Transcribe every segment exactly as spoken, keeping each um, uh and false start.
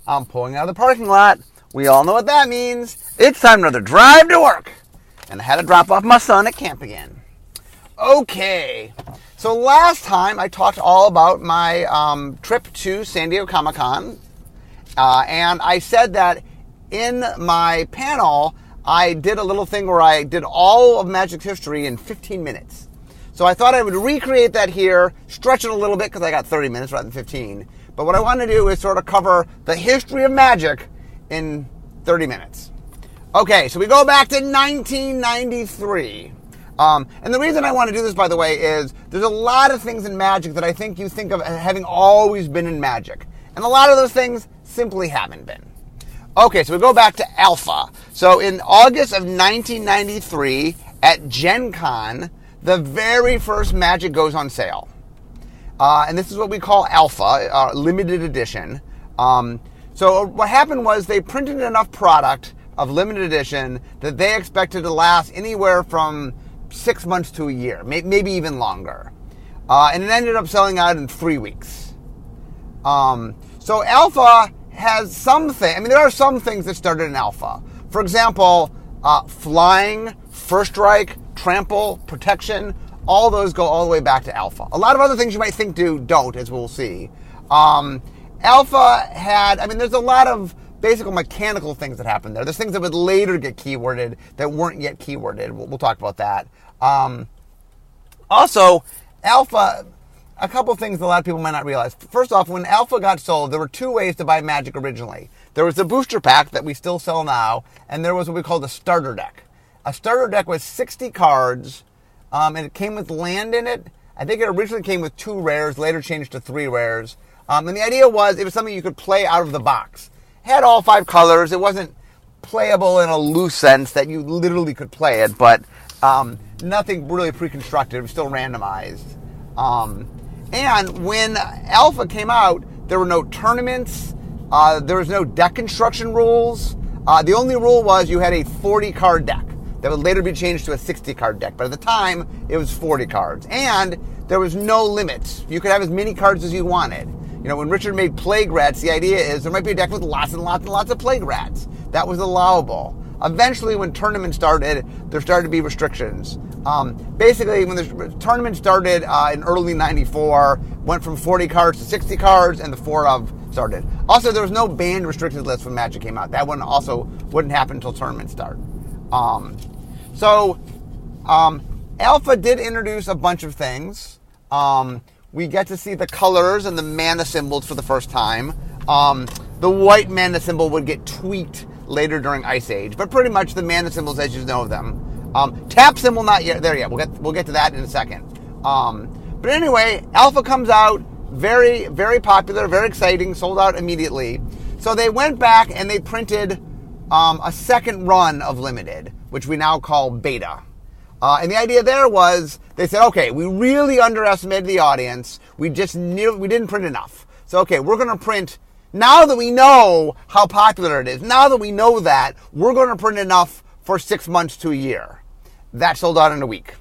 I'm pulling out of the parking lot. We all know what that means. It's time for another drive to work. And I had to drop off my son at camp again. Okay. So last time I talked all about my um, trip to San Diego Comic-Con. Uh, and I said that in my panel, I did a little thing where I did all of Magic's history in fifteen minutes. So I thought I would recreate that here, stretch it a little bit because I got thirty minutes rather than fifteen. But what I want to do is sort of cover the history of Magic in thirty minutes. Okay, so we go back to nineteen ninety-three. Um, and the reason I want to do this, by the way, is there's a lot of things in Magic that I think you think of as having always been in Magic. And a lot of those things simply haven't been. Okay, so we go back to Alpha. So in August of nineteen ninety-three, at Gen Con, the very first Magic goes on sale. Uh, and this is what we call Alpha, uh, limited edition. Um, so what happened was they printed enough product of limited edition that they expected to last anywhere from six months to a year, may- maybe even longer. Uh, and it ended up selling out in three weeks. Um, so Alpha has some things, I mean, there are some things that started in Alpha. For example, uh, flying, first strike, trample, protection, all those go all the way back to Alpha. A lot of other things you might think do don't, as we'll see. Um, Alpha had, I mean, there's a lot of basic mechanical things that happened there. There's things that would later get keyworded that weren't yet keyworded. We'll, we'll talk about that. Um, also, Alpha, a couple things a lot of people might not realize. First off, when Alpha got sold, there were two ways to buy Magic originally. There was the booster pack that we still sell now, and there was what we called a starter deck. A starter deck was sixty cards, um, and it came with land in it. I think it originally came with two rares, later changed to three rares. Um, and the idea was it was something you could play out of the box. It had all five colors. It wasn't playable in a loose sense that you literally could play it, but um, nothing really pre-constructed. It was still randomized. Um, and when Alpha came out, there were no tournaments. Uh, there was no deck construction rules. Uh, the only rule was you had a forty-card deck that would later be changed to a sixty-card deck. But at the time, it was forty cards. And there was no limits. You could have as many cards as you wanted. You know, when Richard made Plague Rats, the idea is there might be a deck with lots and lots and lots of Plague Rats. That was allowable. Eventually, when tournaments started, there started to be restrictions. Um, basically, when the tournament started uh, in early ninety-four, went from forty cards to sixty cards, and the four of started. Also, there was no banned restricted list when Magic came out. That one also wouldn't happen until tournaments start. Um, so, um, Alpha did introduce a bunch of things. Um, we get to see the colors and the mana symbols for the first time. Um, the white mana symbol would get tweaked later during Ice Age, but pretty much the mana symbols as you know them. Um, tap symbol not yet there yet. We'll get we'll get to that in a second. Um, but anyway, Alpha comes out, very very popular, very exciting, sold out immediately. So they went back and they printed um, a second run of Limited, which we now call Beta. Uh, and the idea there was they said, okay, we really underestimated the audience. We just knew we didn't print enough. So okay, we're going to print. Now that we know how popular it is, now that we know that, we're going to print enough for six months to a year. That sold out in a week.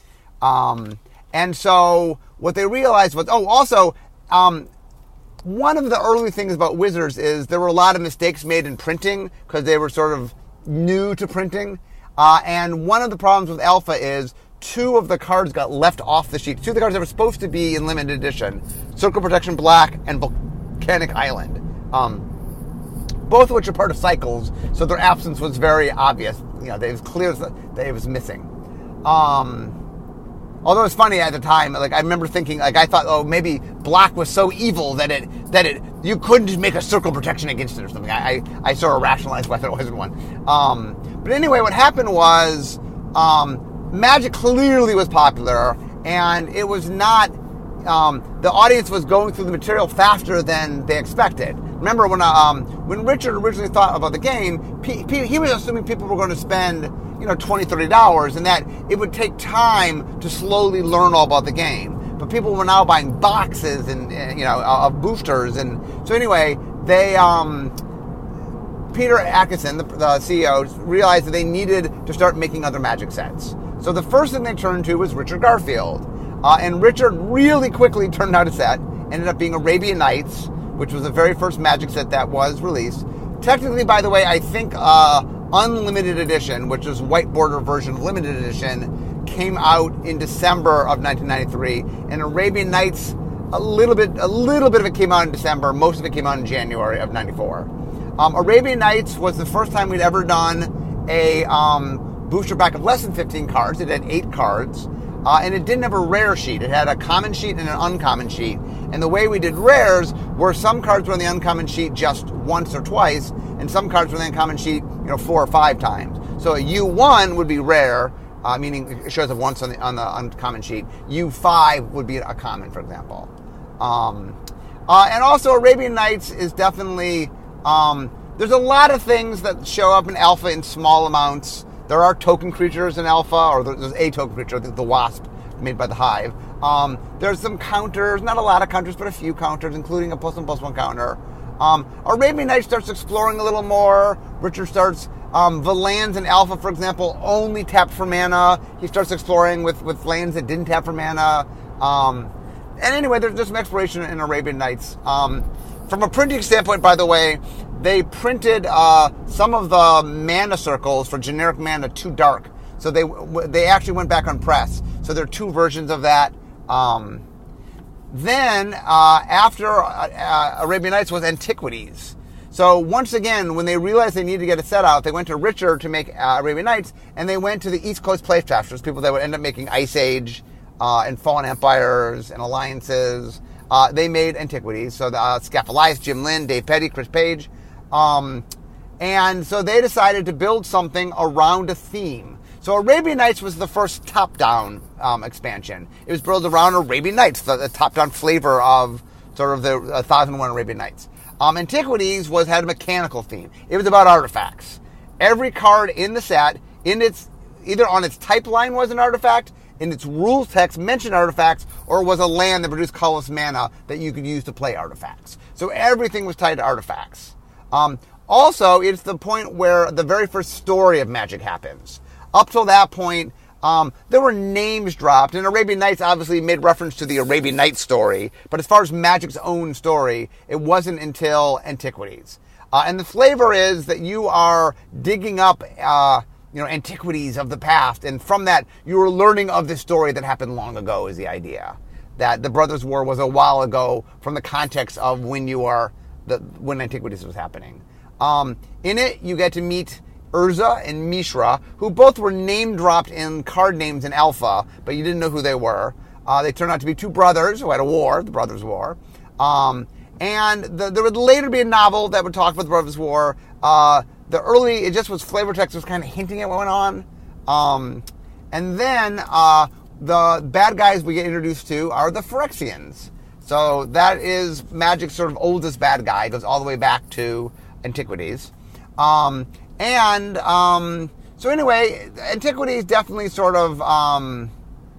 Um, and so what they realized was, oh, also, um, one of the early things about Wizards is there were a lot of mistakes made in printing because they were sort of new to printing. Uh, and one of the problems with Alpha is two of the cards got left off the sheet. Two of the cards that were supposed to be in limited edition, Circle Protection Black and Volcanic Island. Um, both of which are part of cycles, so their absence was very obvious. You know, it was clear that it was missing. Um, although it's funny at the time, like I remember thinking, like I thought, oh, maybe black was so evil that it that it you couldn't make a circle protection against it or something. I I, I sort of rationalized why there wasn't one. Um, but anyway, what happened was um, Magic clearly was popular, and it was not. Um, the audience was going through the material faster than they expected. Remember when um, when Richard originally thought about the game, P- P- he was assuming people were going to spend, you know, twenty dollars, thirty dollars, and that it would take time to slowly learn all about the game. But people were now buying boxes and, and you know, of boosters, and so anyway, they um, Peter Atkinson, the, the C E O, realized that they needed to start making other Magic sets. So the first thing they turned to was Richard Garfield. Uh, and Richard really quickly turned out a set, ended up being Arabian Nights, which was the very first Magic set that was released. Technically, by the way, I think uh, Unlimited Edition, which is white border version of Limited Edition, came out in December of nineteen ninety-three, and Arabian Nights, a little bit, a little bit of it came out in December. Most of it came out in January of ninety-four. Um, Arabian Nights was the first time we'd ever done a um, booster pack of less than fifteen cards. It had eight cards, uh, and it didn't have a rare sheet. It had a common sheet and an uncommon sheet. And the way we did rares were some cards were on the uncommon sheet just once or twice, and some cards were on the uncommon sheet, you know, four or five times. So a U one would be rare, uh, meaning it shows up once on the on the uncommon sheet. U five would be a common, for example. Um, uh, and also Arabian Nights is definitely, um, there's a lot of things that show up in alpha in small amounts. There are token creatures in alpha, or there's a token creature, I think the Wasp, made by the Hive. Um, there's some counters, not a lot of counters, but a few counters, including a plus one plus one counter. Um, Arabian Nights starts exploring a little more. Richard starts, um, the lands in alpha, for example, only tapped for mana. He starts exploring with, with lands that didn't tap for mana. Um, and anyway, there's just some exploration in Arabian Nights. Um, from a printing standpoint, by the way, they printed uh, some of the mana circles for generic mana too dark. So they they actually went back on press. So there are two versions of that. Um, then, uh, after uh, uh, Arabian Nights was Antiquities. So once again, when they realized they needed to get a set out, they went to Richard to make uh, Arabian Nights, and they went to the East Coast Playcrafters, people that would end up making Ice Age uh, and Fallen Empires and Alliances. Uh, they made Antiquities. So the, uh, Scaphalias, Jim Lynn, Dave Petty, Chris Page. Um, and so they decided to build something around a theme. So Arabian Nights was the first top-down um, expansion. It was built around Arabian Nights, the, the top-down flavor of sort of the one thousand one Arabian Nights. Um, Antiquities was had a mechanical theme. It was about artifacts. Every card in the set, in its either on its type line was an artifact, in its rules text mentioned artifacts, or was a land that produced colorless mana that you could use to play artifacts. So everything was tied to artifacts. Um, also, it's the point where the very first story of Magic happens. Up till that point, um, there were names dropped, and Arabian Nights obviously made reference to the Arabian Nights story, but as far as Magic's own story, it wasn't until Antiquities. Uh, and the flavor is that you are digging up, uh, you know, antiquities of the past, and from that, you are learning of this story that happened long ago, is the idea. That the Brothers' War was a while ago from the context of when you are, the, when Antiquities was happening. Um, in it, you get to meet Urza and Mishra, who both were name-dropped in card names in Alpha, but you didn't know who they were. Uh, they turned out to be two brothers who had a war, the Brothers' War. Um, and the, there would later be a novel that would talk about the Brothers' War. Uh, the early, it just was flavor text, was kind of hinting at what went on. Um, and then uh, the bad guys we get introduced to are the Phyrexians. So that is Magic's sort of oldest bad guy. It goes all the way back to Antiquities. Um... And, um, so anyway, Antiquities definitely sort of, um,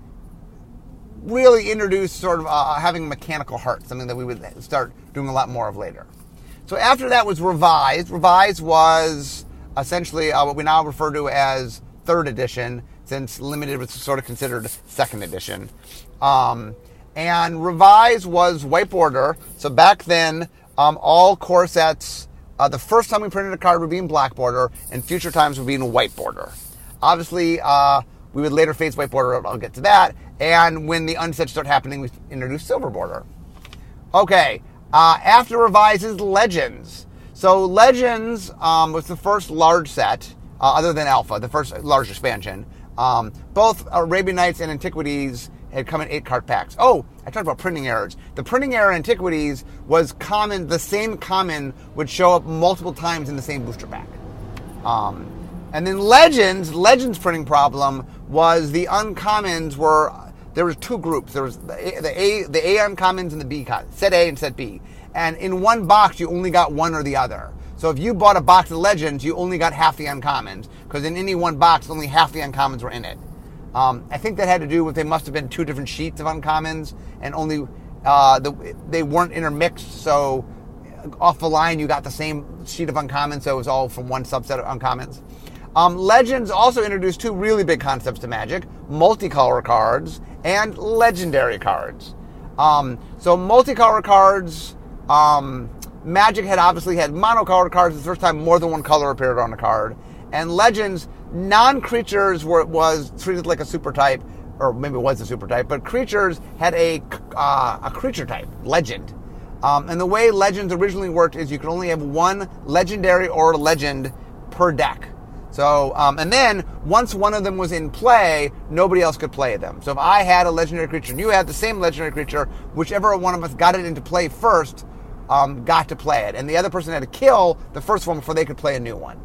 really introduced sort of, uh, having a mechanical heart, something that we would start doing a lot more of later. So after that was Revised. Revised was essentially uh, what we now refer to as third edition, since Limited was sort of considered second edition. Um, and Revised was white border. So back then, um, all core sets, Uh, the first time we printed a card would be in black border, and future times would be in white border. Obviously, uh, we would later phase white border. I'll get to that. And when the unsets start happening, we introduce silver border. Okay, uh, after Revised is Legends. So Legends um, was the first large set, uh, other than Alpha, the first large expansion. Um, both Arabian Nights and Antiquities had come in eight card packs. Oh, I talked about printing errors. The printing error in Antiquities was common, the same common would show up multiple times in the same booster pack. Um, and then Legends, Legends printing problem was the uncommons were, there was two groups. There was the A, the A, the A uncommons and the B, set A and set B. And in one box, you only got one or the other. So if you bought a box of Legends, you only got half the uncommons, because in any one box, only half the uncommons were in it. Um, I think that had to do with they must have been two different sheets of uncommons, and only uh, the, they weren't intermixed. So off the line, you got the same sheet of uncommons, so it was all from one subset of uncommons. Um, Legends also introduced two really big concepts to Magic: multicolor cards and legendary cards. Um, so multicolor cards Um, Magic had obviously had monocolored cards. It's the first time more than one color appeared on a card. And Legends, non-creatures were was treated like a super type, or maybe it was a super type, but creatures had a uh, a creature type, legend. Um, and the way Legends originally worked is you could only have one legendary or legend per deck. So, um, and then once one of them was in play, nobody else could play them. So if I had a legendary creature and you had the same legendary creature, whichever one of us got it into play first, um, got to play it. And the other person had to kill the first one before they could play a new one.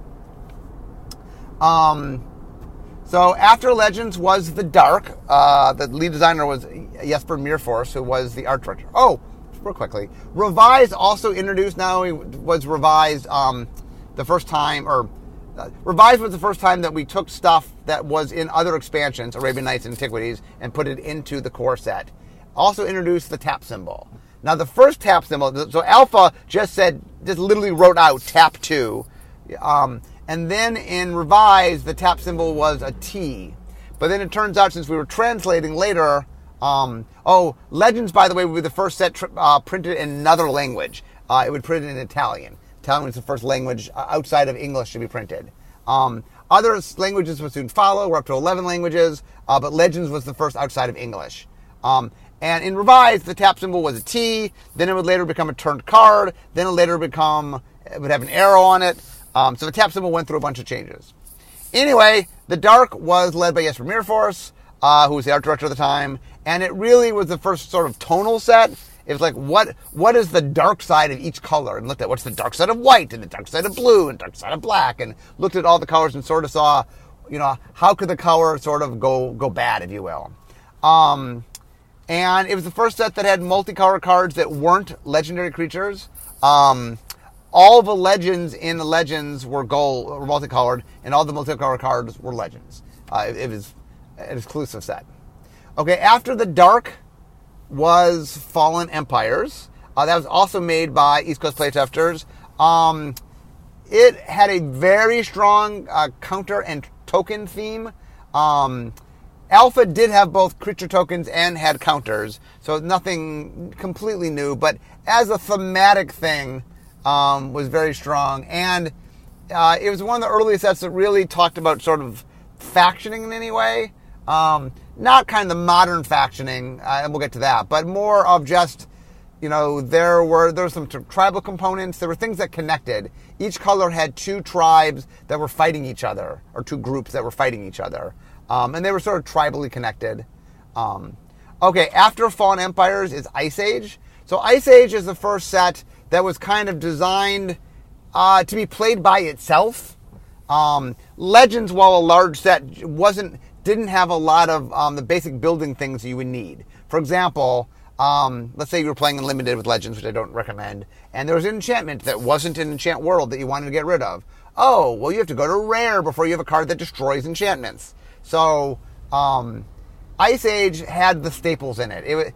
Um, so after Legends was the Dark. Uh, the lead designer was Jesper Myrfors, who was the art director. Oh, real quickly. Revised also introduced, not only was Revised um, the first time, or Uh, Revised was the first time that we took stuff that was in other expansions, Arabian Nights and Antiquities, and put it into the core set. Also introduced the tap symbol. Now the first tap symbol, so Alpha just said, just literally wrote out tap two. Um, and then in Revised, the tap symbol was a T. But then it turns out, since we were translating later, um, oh, Legends, by the way, would be the first set tr- uh, printed in another language. Uh, it would print it in Italian. Italian was the first language outside of English to be printed. Um, other languages would soon follow. We're up to eleven languages, uh, but Legends was the first outside of English. Um, and in Revised, the tap symbol was a T. Then it would later become a turned card. Then it would later become, it would have an arrow on it. Um, so the tap symbol went through a bunch of changes. Anyway, the Dark was led by Jesper Myrfors, uh, who was the art director at the time, and it really was the first sort of tonal set. It was like, what what is the dark side of each color? And looked at what's the dark side of white, and the dark side of blue, and dark side of black, and looked at all the colors and sort of saw, you know, how could the color sort of go go bad, if you will. Um, and it was the first set that had multicolor cards that weren't legendary creatures. Um, all the legends in the Legends were gold, were multicolored, and all the multicolored cards were Legends. Uh, it, it was an exclusive set. Okay, after the Dark was Fallen Empires. Uh, that was also made by East Coast Playtesters. Um, it had a very strong uh, counter and token theme. Um, Alpha did have both creature tokens and had counters, so nothing completely new, but as a thematic thing, um, was very strong. And uh, it was one of the earliest sets that really talked about sort of factioning in any way. Um, not kind of the modern factioning, uh, and we'll get to that, but more of just, you know, there were there were some t- tribal components. There were things that connected. Each color had two tribes that were fighting each other, or two groups that were fighting each other, um, and they were sort of tribally connected. Um, okay, after Fallen Empires is Ice Age. So Ice Age is the first set that was kind of designed uh, to be played by itself. Um, Legends, while a large set, wasn't didn't have a lot of um, the basic building things you would need. For example, um, let's say you were playing Unlimited with Legends, which I don't recommend, and there was an enchantment that wasn't an enchant world that you wanted to get rid of. Oh, well, you have to go to Rare before you have a card that destroys enchantments. So, um, Ice Age had the staples in it. It was,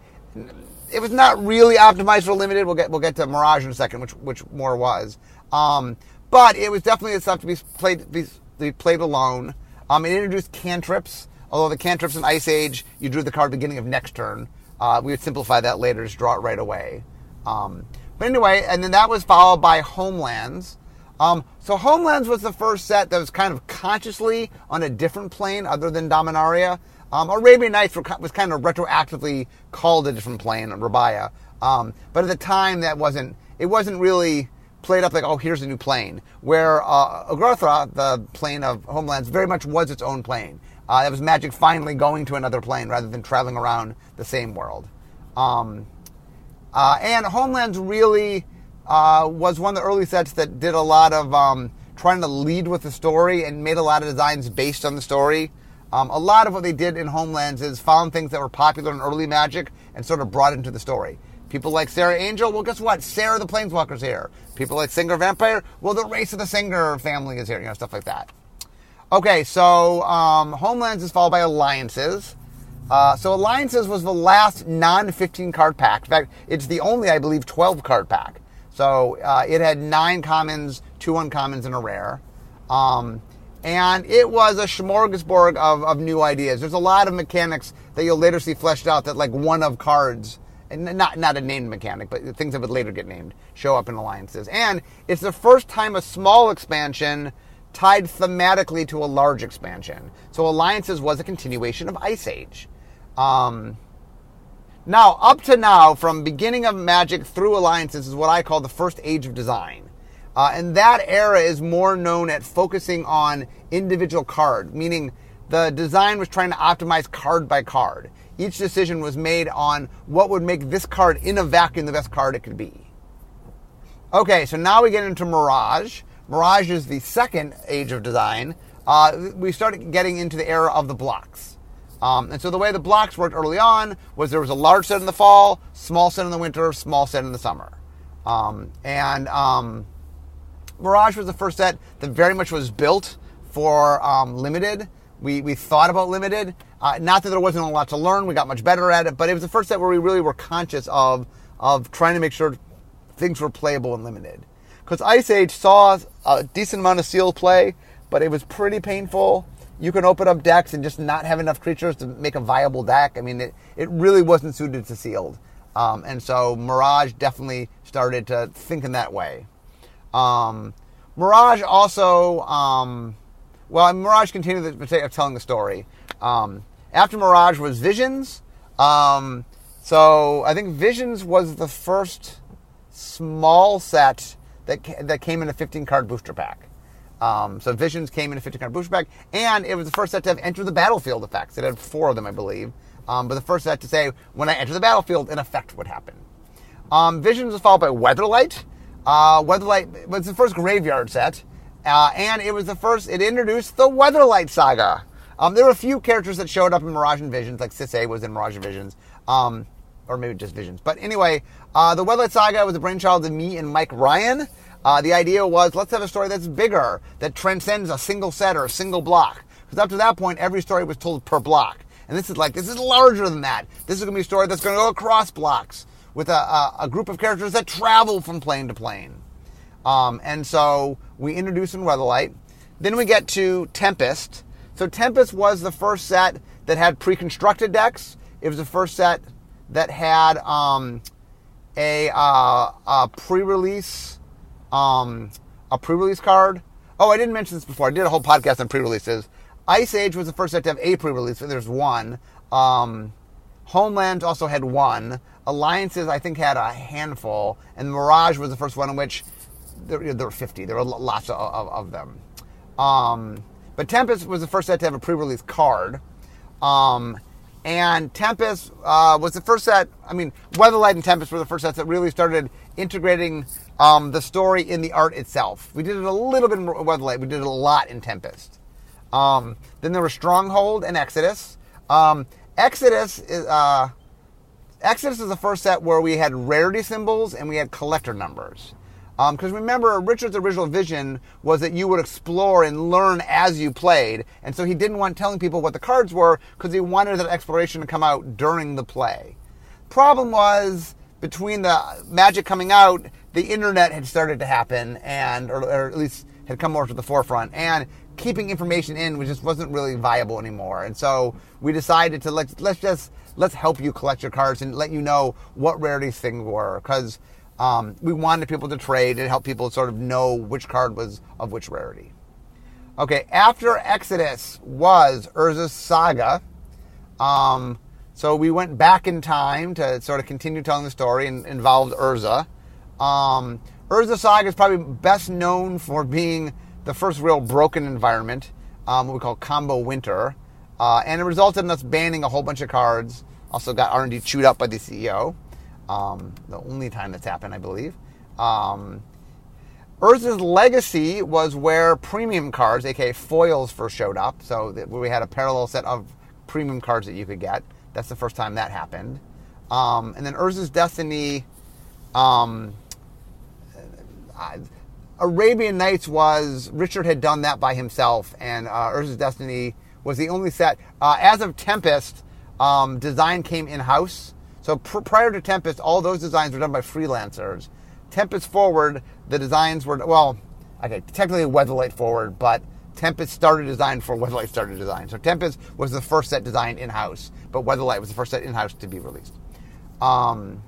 it was not really optimized for Limited. We'll get we'll get to Mirage in a second, which which more was. Um, but it was definitely stuff to be played be, be played alone. Um, it introduced cantrips, although the cantrips in Ice Age, you drew the card beginning of next turn. Uh, we would simplify that later, just draw it right away. Um, but anyway, and then that was followed by Homelands. Um, so Homelands was the first set that was kind of consciously on a different plane other than Dominaria. Um, Arabian Nights were, was kind of retroactively called a different plane, Rabaya. Um, but at the time, that wasn't, it wasn't really played up like, oh, here's a new plane. Where uh, Agartha, the plane of Homelands, very much was its own plane. Uh, it was Magic finally going to another plane rather than traveling around the same world. Um, uh, and Homelands really uh, was one of the early sets that did a lot of um, trying to lead with the story and made a lot of designs based on the story. Um, a lot of what they did in Homelands is found things that were popular in early Magic and sort of brought into the story. People like Sarah Angel, well, guess what? Sarah the Planeswalker's here. People like Singer Vampire, well, the race of the Singer family is here, you know, stuff like that. Okay, so um, Homelands is followed by Alliances. Uh, so Alliances was the last non fifteen card pack. In fact, it's the only, I believe, twelve card pack. So uh, it had nine commons, two uncommons, and a rare. Um, and it was a smorgasbord of, of new ideas. There's a lot of mechanics that you'll later see fleshed out that, like, one of cards and not not a named mechanic, but things that would later get named, show up in Alliances. And it's the first time a small expansion tied thematically to a large expansion. So Alliances was a continuation of Ice Age. Um, now, up to now, from beginning of Magic through Alliances is what I call the first age of design. Uh, and that era is more known at focusing on individual card, meaning the design was trying to optimize card by card. Each decision was made on what would make this card in a vacuum the best card it could be. Okay, so now we get into Mirage. Mirage is the second age of design. Uh, we started getting into the era of the blocks. Um, and so the way the blocks worked early on was there was a large set in the fall, small set in the winter, small set in the summer. Um, and um, Mirage was the first set that very much was built for um, Limited. We we thought about Limited. Uh, not that there wasn't a lot to learn. We got much better at it. But it was the first set where we really were conscious of, of trying to make sure things were playable in Limited. Because Ice Age saw a decent amount of sealed play, but it was pretty painful. You can open up decks and just not have enough creatures to make a viable deck. I mean, it, it really wasn't suited to sealed. Um, and so Mirage definitely started to think in that way. Um, Mirage also, um, well, Mirage continued the, telling the story. Um, after Mirage was Visions. Um, so I think Visions was the first small set that that came in a fifteen-card booster pack. Um, so Visions came in a fifteen-card booster pack, and it was the first set to have Enter the Battlefield effects. It had four of them, I believe. Um, but the first set to say, when I enter the battlefield, an effect would happen. Um, Visions was followed by Weatherlight. Uh, Weatherlight was the first graveyard set, uh, and it was the first, it introduced the Weatherlight Saga. Um, there were a few characters that showed up in Mirage and Visions, like Sisay was in Mirage and Visions, um, or maybe just Visions. But anyway, uh, the Weatherlight Saga was the brainchild of me and Mike Ryan. Uh, the idea was, let's have a story that's bigger, that transcends a single set or a single block. Because up to that point, every story was told per block. And this is like, this is larger than that. This is going to be a story that's going to go across blocks with a, a, a group of characters that travel from plane to plane. Um, and so we introduce in Weatherlight. Then we get to Tempest. So Tempest was the first set that had pre-constructed decks. It was the first set that had um, a, uh, a pre-release um, a pre-release card. Oh, I didn't mention this before. I did a whole podcast on pre-releases. Ice Age was the first set to have a pre-release. So there's one. Um, Homeland also had one. Alliances, I think, had a handful. And Mirage was the first one in which there, there were fifty. There were lots of, of, of them. Um, but Tempest was the first set to have a pre-release card. Um, and Tempest uh, was the first set, I mean, Weatherlight and Tempest were the first sets that really started integrating um, the story in the art itself. We did it a little bit in Weatherlight. We did it a lot in Tempest. Um, then there were Stronghold and Exodus. Um, Exodus is uh, Exodus is the first set where we had rarity symbols and we had collector numbers. Because um, remember, Richard's original vision was that you would explore and learn as you played, and so he didn't want telling people what the cards were because he wanted that exploration to come out during the play. Problem was, between the Magic coming out, the internet had started to happen, and or, or at least had come more to the forefront, and keeping information in just wasn't really viable anymore. And so we decided to let's let's just let's help you collect your cards and let you know what rarities things were, because um, we wanted people to trade and help people sort of know which card was of which rarity. Okay, after Exodus was Urza's Saga. Um, so we went back in time to sort of continue telling the story and involved Urza. Um, Urza Saga is probably best known for being the first real broken environment, um, what we call Combo Winter. Uh, and it resulted in us banning a whole bunch of cards. Also got R and D chewed up by the C E O. Um, the only time that's happened, I believe. Um, Urza's Legacy was where premium cards, aka foils, first showed up. So that we had a parallel set of premium cards that you could get. That's the first time that happened. Um, and then Urza's Destiny... Um, uh, Arabian Nights was, Richard had done that by himself, and uh, Urza's Destiny was the only set. Uh, as of Tempest, um, design came in-house. So pr- prior to Tempest, all those designs were done by freelancers. Tempest forward, the designs were, well, okay, technically Weatherlight forward, but Tempest started design before Weatherlight started design. So Tempest was the first set designed in-house, but Weatherlight was the first set in-house to be released. Um,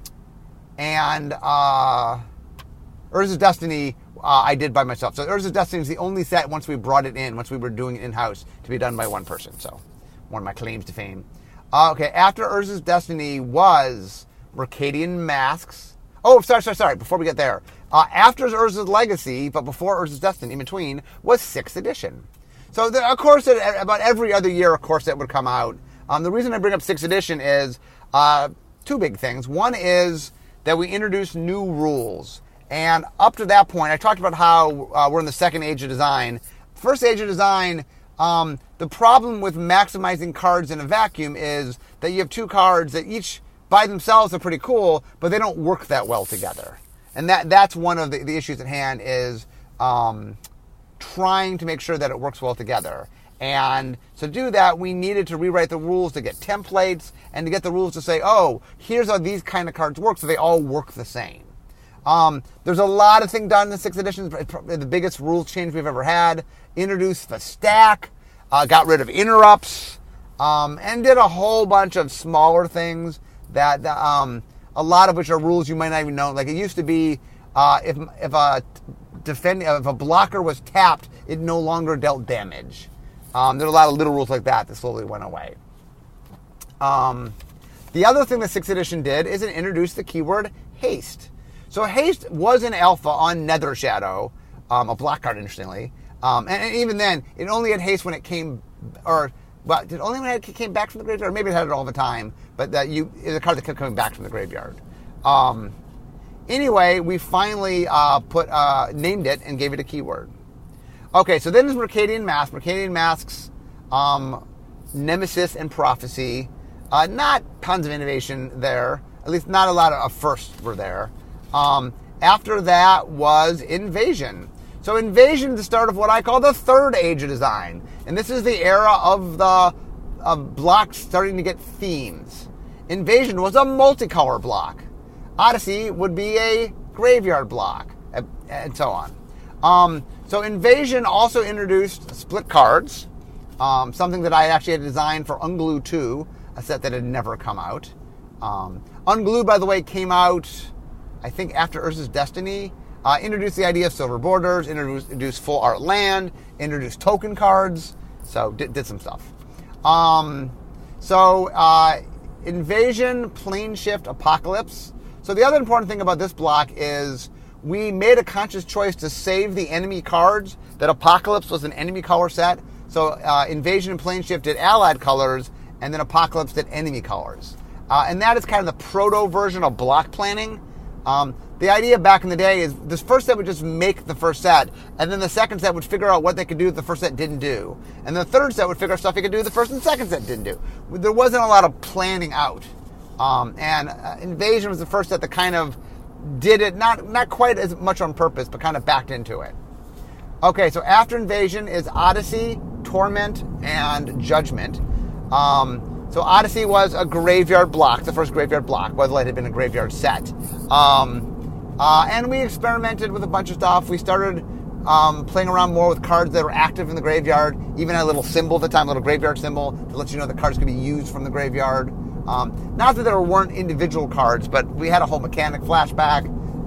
and uh, Urza's Destiny uh, I did by myself. So Urza's Destiny is the only set once we brought it in, once we were doing it in-house, to be done by one person. So one of my claims to fame. Uh, okay, after Urza's Destiny was Mercadian Masks. Oh, sorry, sorry, sorry, before we get there. Uh, after Urza's Legacy, but before Urza's Destiny, in between, was sixth edition. So, the, of course, it, about every other year, of course, that would come out. Um, the reason I bring up sixth edition is uh, two big things. One is that we introduced new rules. And up to that point, I talked about how uh, we're in the second age of design. First age of design, um, the problem with maximizing cards in a vacuum is that you have two cards that each by themselves are pretty cool, but they don't work that well together. And that that's one of the, the issues at hand is um, trying to make sure that it works well together. And to do that, we needed to rewrite the rules to get templates and to get the rules to say, oh, here's how these kind of cards work, so they all work the same. Um, there's a lot of things done in the sixth edition. The biggest rule change we've ever had. Introduced the stack, uh, got rid of interrupts, um, and did a whole bunch of smaller things that um, a lot of which are rules you might not even know. Like it used to be, uh, if if a defend if a blocker was tapped, it no longer dealt damage. Um, there are a lot of little rules like that that slowly went away. Um, the other thing the sixth edition did is it introduced the keyword haste. So haste was in alpha on Nether Shadow, um, a black card, interestingly. Um, and, and even then, it only had haste when it came, or well, did only when it came back from the graveyard, or maybe it had it all the time. But that you is a card that kept coming back from the graveyard. Um, anyway, we finally uh, put uh, named it and gave it a keyword. Okay, so then there's Mercadian Masks. Mercadian Masks, um, Nemesis and Prophecy. Uh, not tons of innovation there. At least not a lot of firsts were there. Um, after that was Invasion. So Invasion is the start of what I call the third age of design. And this is the era of the of blocks starting to get themes. Invasion was a multicolor block. Odyssey would be a graveyard block, and so on. Um, so Invasion also introduced split cards, um, something that I actually had designed for Unglued two, a set that had never come out. Um, Unglued, by the way, came out, I think, after Urza's Destiny. Uh, introduced the idea of silver borders, introduced, introduced full art land, introduced token cards, so did, did some stuff. Um, so uh, Invasion, Plane Shift, Apocalypse. So the other important thing about this block is we made a conscious choice to save the enemy cards. That Apocalypse was an enemy color set. So uh, Invasion and Plane Shift did allied colors, and then Apocalypse did enemy colors. Uh, and that is kind of the proto version of block planning. Um, the idea back in the day is this first set would just make the first set, and then the second set would figure out what they could do that the first set didn't do. And the third set would figure out stuff it could do the first and second set didn't do. There wasn't a lot of planning out. Um, and uh, Invasion was the first set that kind of did it, not, not quite as much on purpose, but kind of backed into it. Okay, so after Invasion is Odyssey, Torment, and Judgment. Um, so Odyssey was a graveyard block, the first graveyard block, whether it had been a graveyard set. Um, uh, and we experimented with a bunch of stuff. We started um, playing around more with cards that were active in the graveyard, even a little symbol at the time, a little graveyard symbol, that lets you know that cards could be used from the graveyard. Um, not that there weren't individual cards, but we had a whole mechanic flashback.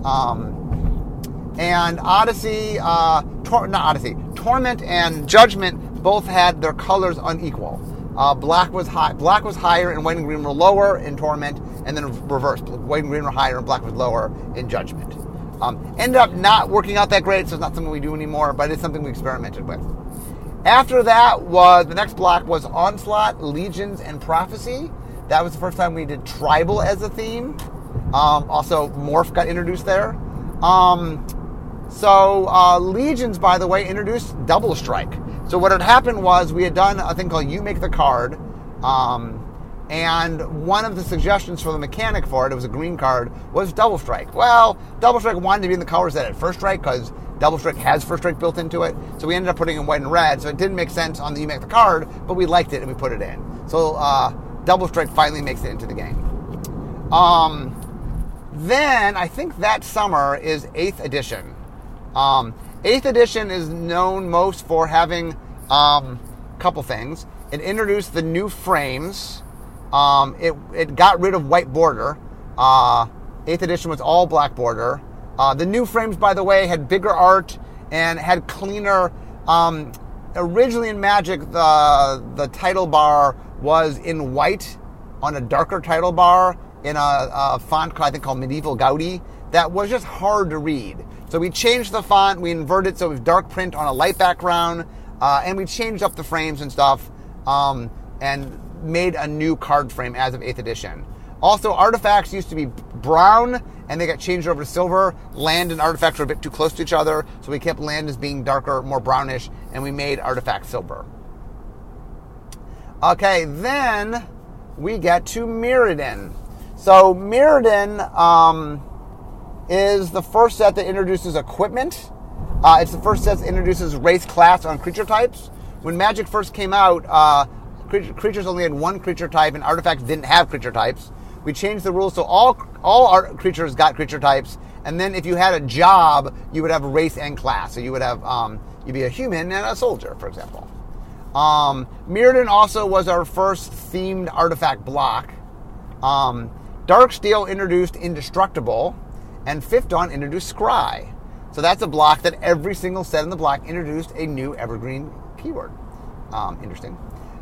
Um, and Odyssey, uh, tor- not Odyssey, Torment and Judgment both had their colors unequal. Uh, black was high. Black was higher, and white and green were lower in Torment, and then reversed. White and green were higher, and black was lower in Judgment. Um, ended up not working out that great, so it's not something we do anymore, but it's something we experimented with. After that was the next block was Onslaught, Legions, and Prophecy. That was the first time we did tribal as a theme. Um, also, Morph got introduced there. Um, so uh, Legions, by the way, introduced Double Strike. So what had happened was we had done a thing called You Make the Card, um, and one of the suggestions for the mechanic for it, it was a green card, was Double Strike. Well, Double Strike wanted to be in the colors that had First Strike, because Double Strike has First Strike built into it, so we ended up putting in white and red, so it didn't make sense on the You Make the Card, but we liked it and we put it in. So uh, Double Strike finally makes it into the game. Um, then, I think that summer is eighth edition. Um, eighth edition is known most for having um, a couple things. It introduced the new frames. Um, it, it got rid of white border. Uh, eighth edition was all black border. Uh, the new frames, by the way, had bigger art and had cleaner. Um, originally in Magic, the the title bar was in white on a darker title bar in a, a font I think called Medieval Gaudi that was just hard to read. So we changed the font, we inverted so it was dark print on a light background, uh, and we changed up the frames and stuff, um, and made a new card frame as of eighth edition. Also, artifacts used to be brown, and they got changed over to silver. Land and artifacts were a bit too close to each other, so we kept land as being darker, more brownish, and we made artifacts silver. Okay, then we get to Mirrodin. So Mirrodin um, is the first set that introduces equipment. Uh, it's the first set that introduces race, class on creature types. When Magic first came out, uh, creatures only had one creature type, and artifacts didn't have creature types. We changed the rules so all all our creatures got creature types, and then if you had a job, you would have a race and class. So you would have um, you'd be a human and a soldier, for example. Um, Mirrodin also was our first themed artifact block. Um, Darksteel introduced Indestructible, and Fifth Dawn introduced Scry. So that's a block that every single set in the block introduced a new evergreen keyword. Um, interesting.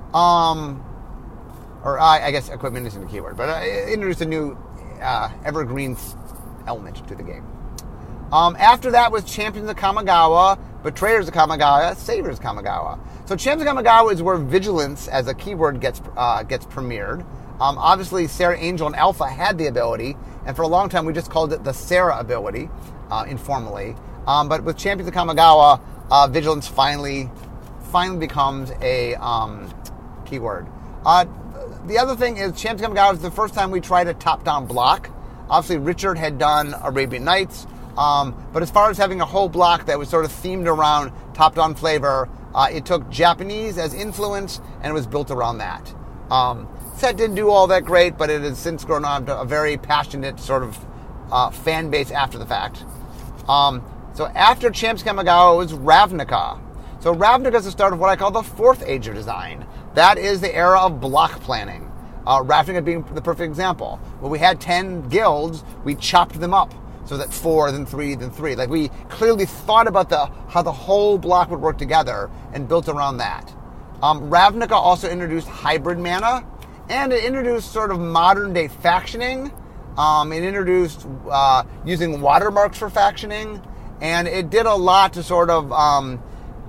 Um, or I, I guess equipment isn't a keyword, but uh, it introduced a new uh, evergreen element to the game. Um, after that was Champions of Kamigawa, Betrayers of Kamigawa, Saviors of Kamigawa. So Champions of Kamigawa is where Vigilance as a keyword gets uh, gets premiered. Um, obviously, Sarah Angel and Alpha had the ability, and for a long time we just called it the Sarah ability, uh, informally. Um, but with Champions of Kamigawa, uh, Vigilance finally finally becomes a um, keyword. Uh, the other thing is Champions of Kamigawa is the first time we tried a top-down block. Obviously, Richard had done Arabian Nights, um, but as far as having a whole block that was sort of themed around top-down flavor, uh, it took Japanese as influence, and it was built around that. Um, set didn't do all that great, but it has since grown on to a very passionate sort of uh, fan base after the fact. Um, so after Champions of Kamigawa was Ravnica. So Ravnica is the start of what I call the fourth age of design. That is the era of block planning. Uh, Ravnica being the perfect example. When we had ten guilds, we chopped them up so that four, then three, then three. Like we clearly thought about the how the whole block would work together and built around that. Um, Ravnica also introduced hybrid mana, and it introduced sort of modern day factioning. Um, it introduced uh, using watermarks for factioning, and it did a lot to sort of um,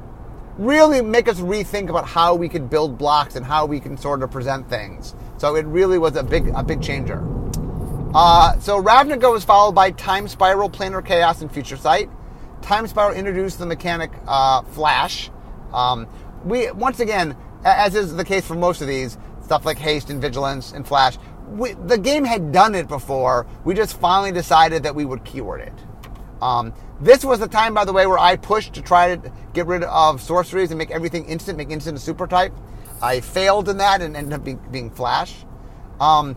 really make us rethink about how we could build blocks and how we can sort of present things. So it really was a big a big changer. Uh, so Ravnica was followed by Time Spiral, Planar Chaos, and Future Sight. Time Spiral introduced the mechanic uh, Flash. Um, we once again, as is the case for most of these, stuff like Haste and Vigilance and Flash, we, the game had done it before. We just finally decided that we would keyword it. Um, this was the time, by the way, where I pushed to try to get rid of sorceries and make everything instant, make instant a super type. I failed in that and ended up being, being Flash. Um,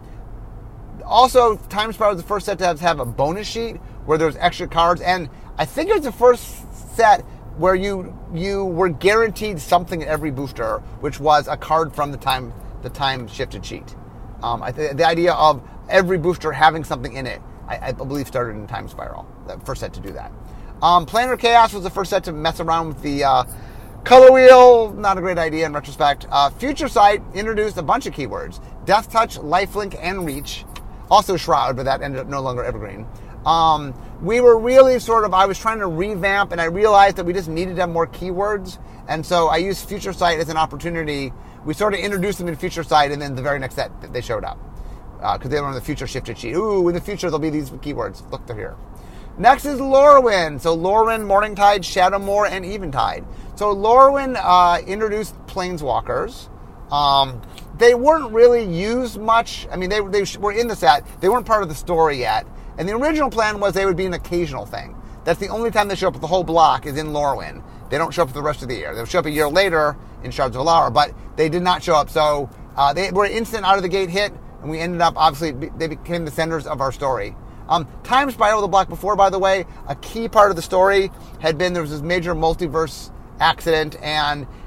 also, Time Spiral was the first set to have, have a bonus sheet where there was extra cards, and I think it was the first set where you you were guaranteed something in every booster, which was a card from the time the time shifted sheet. Um, I th- the idea of every booster having something in it, I, I believe, started in Time Spiral, the first set to do that. Um, Planar Chaos was the first set to mess around with the uh, color wheel. Not a great idea in retrospect. Uh, Future Sight introduced a bunch of keywords: Death Touch, Lifelink, and Reach. Also Shroud, but that ended up no longer evergreen. Um, we were really sort of, I was trying to revamp, and I realized that we just needed to have more keywords, and so I used Future Sight as an opportunity. We sort of introduced them in Future Sight, and then the very next set they showed up, because uh, they were on the future shifted sheet. Ooh, in the future there'll be these keywords. Look, they're here. Next is Lorwyn. So Lorwyn, Morningtide, Shadowmoor, and Eventide. So Lorwyn uh, introduced Planeswalkers. Um, they weren't really used much. I mean, they, they were in the set. They weren't part of the story yet. And the original plan was they would be an occasional thing. That's the only time they show up with the whole block is in Lorwyn. They don't show up for the rest of the year. They'll show up a year later in Shards of Alara, but they did not show up. So uh, they were instant out of the gate hit, and we ended up, obviously, they became the centers of our story. Um, Time Spiral, the block before, by the way, a key part of the story had been there was this major multiverse accident, and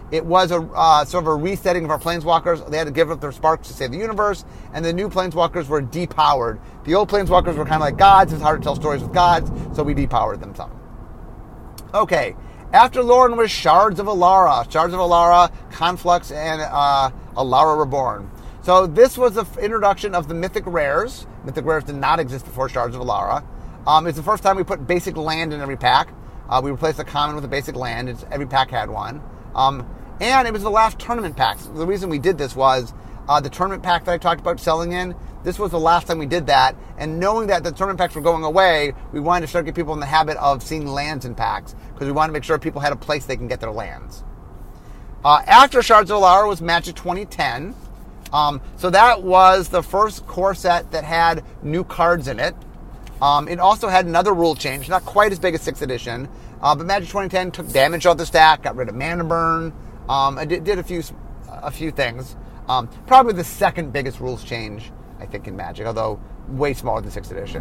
it was a uh, sort of a resetting of our planeswalkers. They had to give up their sparks to save the universe, and the new planeswalkers were depowered. The old planeswalkers were kind of like gods. It's hard to tell stories with gods, so we depowered them some. Okay, after Loran was Shards of Alara. Shards of Alara, Conflux, and uh, Alara Reborn. So this was the f- introduction of the Mythic Rares. Mythic Rares did not exist before Shards of Alara. Um, it's the first time we put basic land in every pack. Uh, we replaced the common with a basic land. It's, every pack had one. Um, and it was the last tournament pack. So the reason we did this was uh, the tournament pack that I talked about selling in. This was the last time we did that. And knowing that the tournament packs were going away, we wanted to start getting people in the habit of seeing lands in packs because we wanted to make sure people had a place they can get their lands. Uh, after Shards of Alara was Magic twenty ten. Um, so that was the first core set that had new cards in it. Um, it also had another rule change, not quite as big as sixth edition, uh, but Magic twenty ten took damage off the stack, got rid of mana burn, um, it did, did a few a few things. Um, probably the second biggest rules change, I think, in Magic, although way smaller than sixth edition.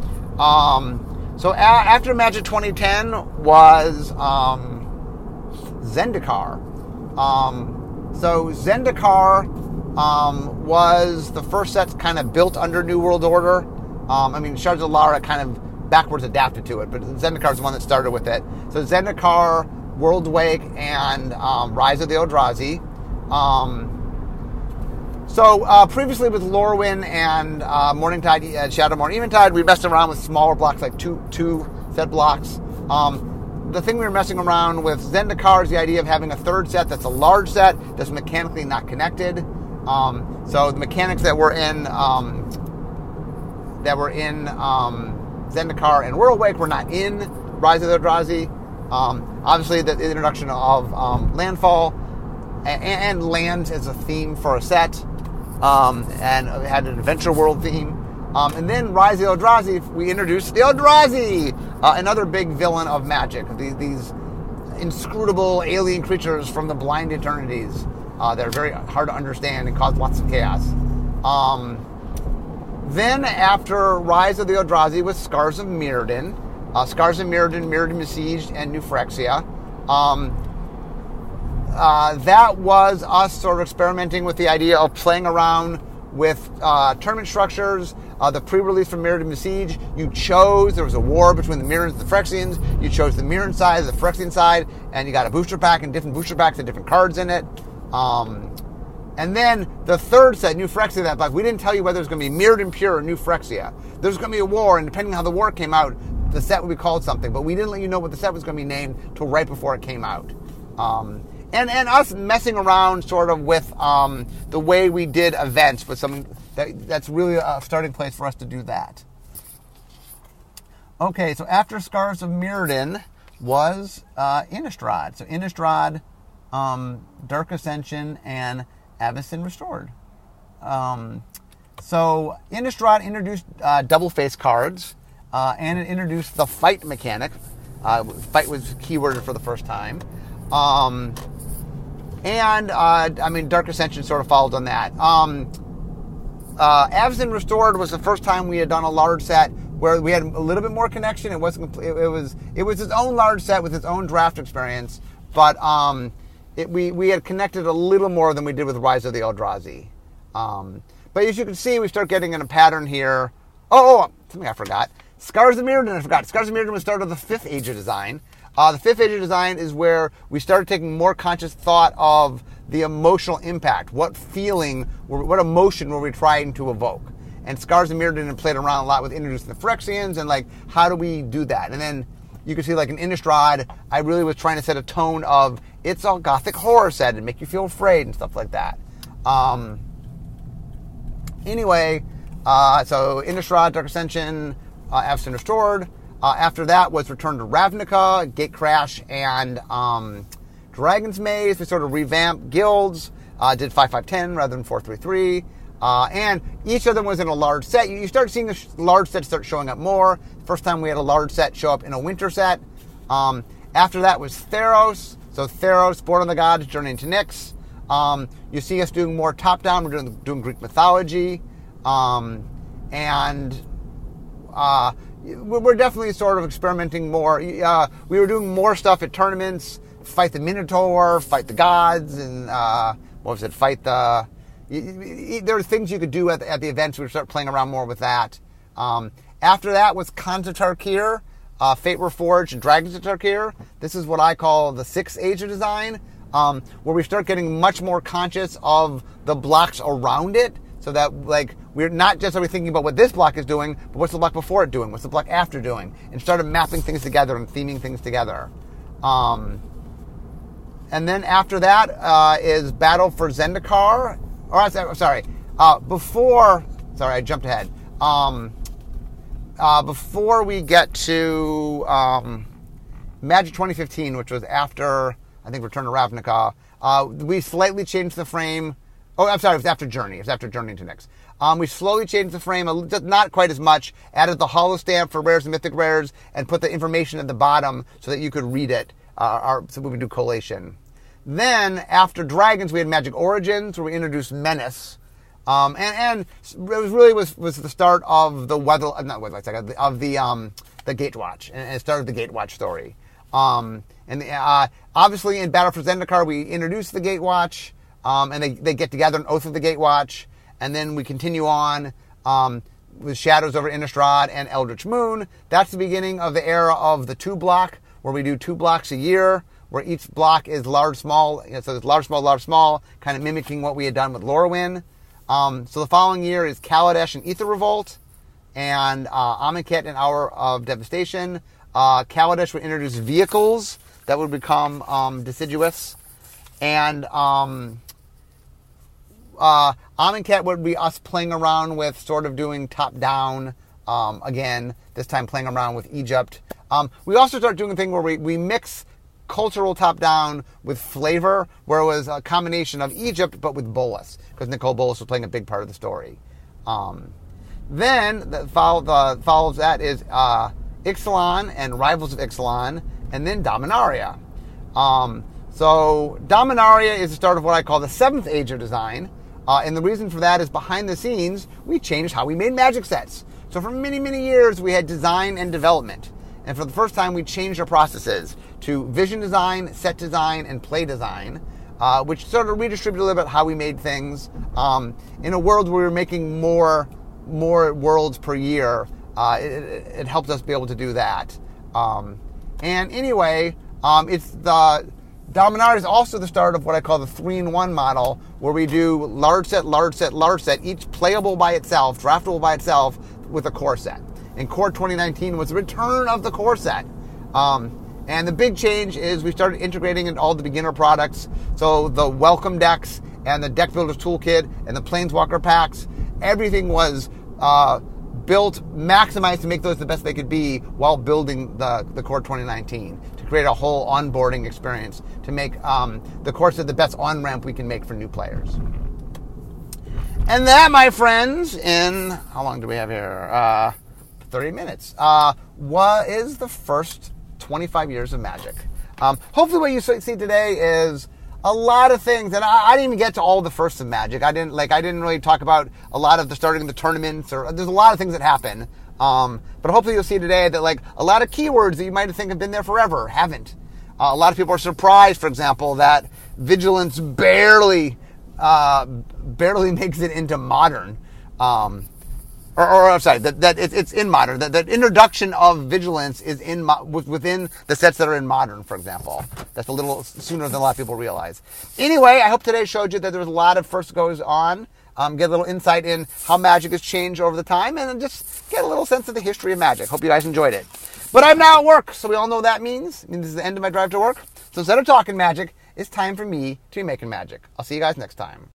Um, so a- after Magic twenty ten was um, Zendikar. Um, so Zendikar um, was the first set kind of built under New World Order. Um, I mean, Shards of Alara kind of backwards adapted to it, but Zendikar is the one that started with it. So Zendikar, Worldwake, and um, Rise of the Eldrazi. Um, so uh, previously with Lorwyn and uh, Morningtide, uh, Shadowmoor, Eventide, we messed around with smaller blocks, like two two set blocks. Um, the thing we were messing around with Zendikar is the idea of having a third set that's a large set that's mechanically not connected. Um, so the mechanics that were in um, that were in um, Zendikar and Worldwake were not in Rise of the Eldrazi. Um, obviously, the introduction of um, landfall and, and lands as a theme for a set, um, and it had an adventure world theme. Um, and then Rise of the Eldrazi, we introduced the Eldrazi, uh, another big villain of Magic. These, these inscrutable alien creatures from the blind eternities uh, that are very hard to understand and cause lots of chaos. Um, then, after Rise of the Eldrazi was Scars of Mirrodin. Uh, Scars of Mirrodin, Mirrodin Besieged, and New Phyrexia. Um, uh, that was us sort of experimenting with the idea of playing around with uh, tournament structures. Uh, the pre-release from Mirrodin Besiege, you chose, there was a war between the Mirrans and the Phyrexians. You chose the Mirran side, the Phyrexian side, and you got a booster pack, and different booster packs had different cards in it. Um, and then the third set, New Phyrexia, that like we didn't tell you whether it was going to be Mirrodin Pure or New Phyrexia. There was going to be a war, and depending on how the war came out, the set would be called something. But we didn't let you know what the set was going to be named till right before it came out. Um, and and us messing around sort of with um, the way we did events with some that that's really a starting place for us to do that. Okay, so after Scars of Mirrodin was uh, Innistrad. So Innistrad, um, Dark Ascension, and Avacyn Restored. Um, so Innistrad introduced uh, double face cards, uh, and it introduced the fight mechanic. Uh, fight was keyworded for the first time. Um, and, uh, I mean, Dark Ascension sort of followed on that. Um, uh, Avacyn Restored was the first time we had done a large set where we had a little bit more connection. It wasn't complete. It was it was its own large set with its own draft experience, but um, it, we we had connected a little more than we did with Rise of the Eldrazi. Um, but as you can see, we start getting in a pattern here. Oh, oh something I forgot. Scars of Mirrodin, I forgot. Scars of Mirrodin was started the fifth Age of Design. Uh, the fifth Age of Design is where we started taking more conscious thought of the emotional impact. What feeling, what emotion were we trying to evoke? And Scars of Mirrodin played around a lot with introducing the Phyrexians and like, how do we do that? And then you can see like in Innistrad, I really was trying to set a tone of it's a gothic horror set and make you feel afraid and stuff like that. Um, anyway, uh, so Innistrad, Dark Ascension, uh, Avacyn Restored. Uh, after that was Return to Ravnica, Gatecrash, and um, Dragon's Maze. We sort of revamped guilds, uh, did five five ten rather than four three three. Uh, and each of them was in a large set. You, you start seeing the sh- large sets start showing up more. First time we had a large set show up in a winter set. Um, after that was Theros. So Theros, Born of the Gods, Journey into Nyx. Um, you see us doing more top-down. We're doing, doing Greek mythology. Um, and uh, we're definitely sort of experimenting more. Uh, we were doing more stuff at tournaments. fight the Minotaur, fight the gods, and uh, what was it? Fight the. You, you, there were things you could do at the, at the events. We would start playing around more with that. Um, after that was Khans of Tarkir, uh, Fate Reforged, and Dragons of Tarkir. This is what I call the sixth age of design, um, where we start getting much more conscious of the blocks around it, so that like we're not just always thinking about what this block is doing, but what's the block before it doing, what's the block after doing, and started mapping things together and theming things together. Um, and then after that uh, is Battle for Zendikar. Or I'm sorry, uh, before, sorry, I jumped ahead. Um, uh, before we get to um, Magic twenty fifteen, which was after, I think, Return to Ravnica, uh, we slightly changed the frame. Oh, I'm sorry, it was after Journey. It was after Journey to Nyx. Um, we slowly changed the frame, not quite as much, added the holo stamp for rares and mythic rares, and put the information at the bottom so that you could read it, uh, or, so we would do collation. Then, after Dragons, we had Magic Origins, where we introduced Menace. Um, and, and it was really was, was the start of the weather, not weather, of the um, the Gatewatch, and it started the Gatewatch story. Um, and uh, obviously, in Battle for Zendikar, we introduced the Gatewatch, um, and they, they get together an Oath of the Gatewatch, and then we continue on um, with Shadows over Innistrad and Eldritch Moon. That's the beginning of the era of the two block, where we do two blocks a year, where each block is large, small, you know, so it's large, small, large, small, kind of mimicking what we had done with Lorwyn. Um, so the following year is Kaladesh and Aether Revolt, and uh, Amonkhet and Hour of Devastation. Uh, Kaladesh would introduce vehicles that would become um, deciduous, and um, uh, Amonkhet would be us playing around with sort of doing top-down, um, again, this time playing around with Egypt. Um, we also start doing a thing where we, we mix cultural top-down with flavor, where it was a combination of Egypt but with Bolas, because Nicole Bolas was playing a big part of the story. Um, then the follow the follows that is uh, Ixalan and Rivals of Ixalan, and then Dominaria. Um, so Dominaria is the start of what I call the seventh age of design, uh, and the reason for that is behind the scenes we changed how we made Magic sets. So for many many years we had design and development. And for the first time, we changed our processes to vision design, set design, and play design, uh, which sort of redistributed a little bit how we made things. Um, in a world where we were making more more worlds per year, uh, it, it helped us be able to do that. Um, and anyway, um, it's the Dominaria is also the start of what I call the three-in-one model, where we do large set, large set, large set, each playable by itself, draftable by itself, with a core set. And Core twenty nineteen was the return of the core set. Um, and the big change is we started integrating in all the beginner products. So the welcome decks and the Deck Builder's Toolkit and the Planeswalker packs, everything was uh, built, maximized to make those the best they could be while building the, the Core twenty nineteen to create a whole onboarding experience to make um, the core set the best on-ramp we can make for new players. And that, my friends, in, how long do we have here? Uh, thirty minutes. Uh, what is the first twenty-five years of Magic? Um, hopefully what you see today is a lot of things, and I, I didn't even get to all the firsts of Magic. I didn't like. I didn't really talk about a lot of the starting of the tournaments, or there's a lot of things that happen. Um, but hopefully you'll see today that like a lot of keywords that you might think have been there forever haven't. Uh, a lot of people are surprised, for example, that Vigilance barely, uh, barely makes it into Modern. Um, Or, or I'm sorry, that, that it, it's in Modern. That the introduction of Vigilance is in within the sets that are in Modern, for example. That's a little sooner than a lot of people realize. Anyway, I hope today showed you that there's a lot of first goes on. Um, get a little insight in how Magic has changed over the time, and just get a little sense of the history of Magic. Hope you guys enjoyed it. But I'm now at work, so we all know what that means. I mean, this is the end of my drive to work. So instead of talking Magic, it's time for me to be making Magic. I'll see you guys next time.